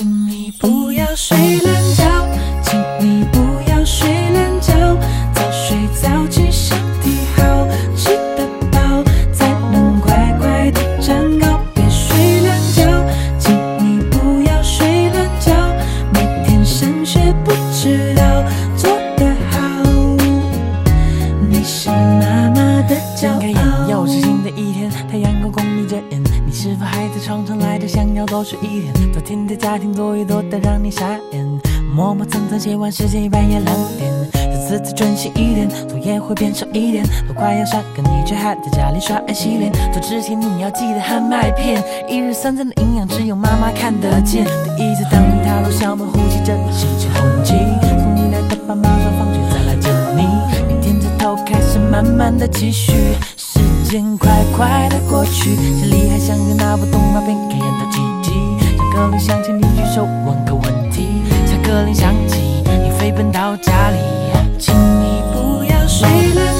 请你不要睡懒觉，请你不要睡懒觉，早睡早起身体好，吃得饱才能快快地长高。别睡懒觉，请你不要睡懒觉，每天上学不迟到，做得好，你是妈妈的骄傲。睁开眼，又是新的一天，太阳公公眯着眼，你是否还在床上赖着，想要多睡一点？昨天的家庭作业多得让你傻眼，磨磨蹭蹭写完时间半夜2点，这次专心一点，作业会变少一点。都快要上课，你却还在家里刷牙洗脸。做之前你要记得含麦片，一日3餐的营养只有妈妈看得见。第一次当你踏入校门，呼吸着新鲜空气，从你来的爸妈说放学再来接你，每天这头开始慢慢的继续。时间快快的过去，心里还想着那部动画片，看演到几集。上课铃响起，你举手问个问题，下课铃响起，你飞奔到家里，请你不要睡了。